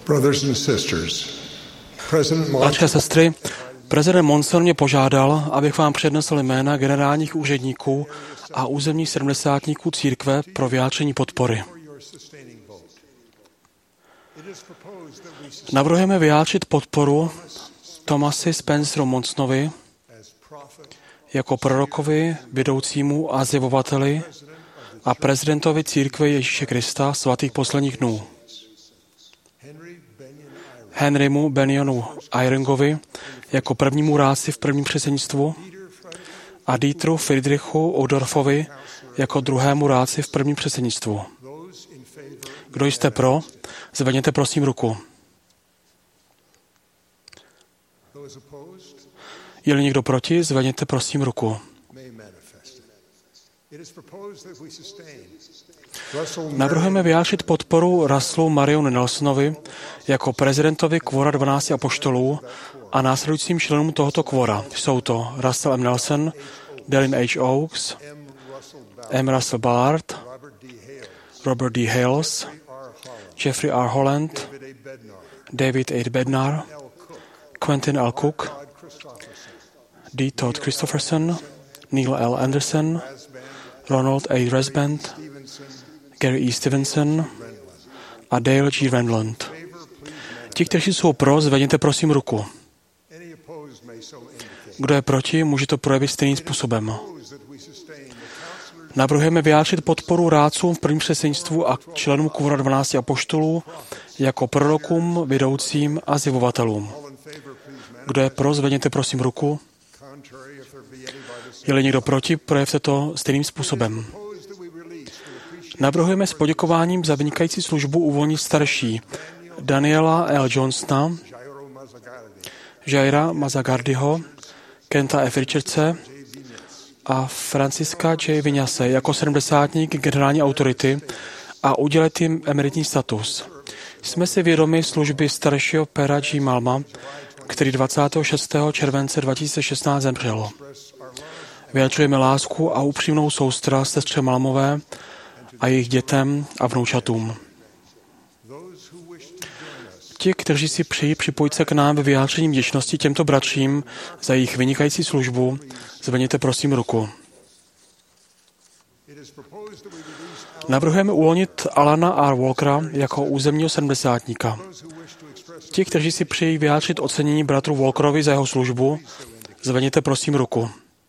Bratři a sestry, prezident Monson mě požádal, abych vám přednesl jména generálních úředníků a územních sedmdesátníků církve pro vyjádření podpory. Navrhujeme vyjádřit podporu Thomasi Spenceru Monsonovi jako prorokovi, vedoucímu a zjevovateli a prezidentovi církve Ježíše Krista svatých posledních dnů. Henrymu Benionu Eyringovi jako prvnímu rádci v prvním předsednictvu a Dieteru Friedrichu Odorfovi jako druhému rádci v prvním předsednictvu. Kdo jste pro, zvedněte prosím ruku. Je-li někdo proti, zvedněte prosím ruku. Navrhujeme vyjádřit podporu Russellu Marionu Nelsonovi jako prezidentovi kvora 12 apoštolů a následujícím členům tohoto kvora. Jsou to Russell M. Nelson, Dallin H. Oaks, M. Russell Ballard, Robert D. Hales, Jeffrey R. Holland, David A. Bednar, Quentin L. Cook, D. Todd Christopherson, Neil L. Anderson, Ronald A. Resband, Gary E. Stevenson a Dale G. Renland. Ti, kteří jsou pro, zvedněte prosím ruku. Kdo je proti, může to projevit stejným způsobem. Navrhujeme vyjádřit podporu rádcům v prvním předsednictvu a členům kvora 12 apoštolů jako prorokům, vedoucím a zjevovatelům. Kdo je pro, zvedněte prosím ruku. Je-li někdo proti, projevte to stejným způsobem. Navrhujeme s poděkováním za vynikající službu uvolnit starší Daniela L. Johnsona, Jaira Mazagardiho, Kenta F. Richardse a Franciska J. Vinyase jako 70. generální autority a udělit jim emeritní status. Jsme si vědomi služby staršího Pera G. Malma, který 26. července 2016 zemřel. Vyjadřujeme lásku a upřímnou soustrast sestře Malmové a jejich dětem a vnoučatům. Ti, kteří si přejí připojit se k nám ve vyjádření vděčnosti těmto bratřím za jejich vynikající službu, zvedněte prosím ruku. Navrhujeme uvolnit Alana R. Walkera jako územního sedmdesátníka. Ti, kteří si přejí vyjádřit ocenění bratru Walkerovi za jeho službu, zvedněte prosím ruku.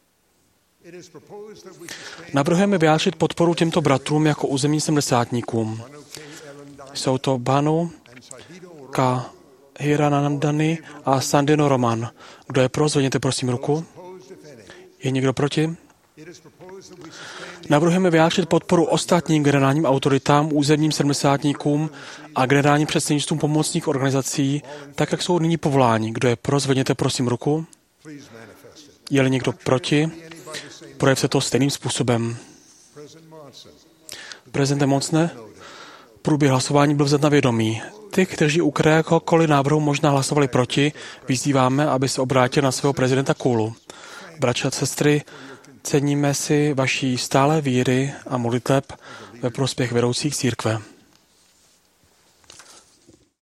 Navrhujeme vyjádřit podporu těmto bratrům jako územním sedmdesátníkům. Jsou to Banu, K. Hiranandani a Sandino Roman. Kdo je pro, zvedněte prosím ruku. Je někdo proti? Navrhujeme vyjádřit podporu ostatním generálním autoritám, územním sedmdesátníkům a generálním předsednictvům pomocných organizací, tak jak jsou nyní povoláni. Kdo je pro, zvedněte prosím ruku. Je-li někdo proti, projevte to stejným způsobem. Prezidente Monsone, průběh hlasování byl vzat na vědomí. Ty, kteří u kteréhokoliv návrhu možná hlasovali proti, vyzýváme, aby se obrátili na svého prezidenta Kůlu. Bratři a sestry, ceníme si vaší stále víry a modliteb ve prospěch vedoucích církve.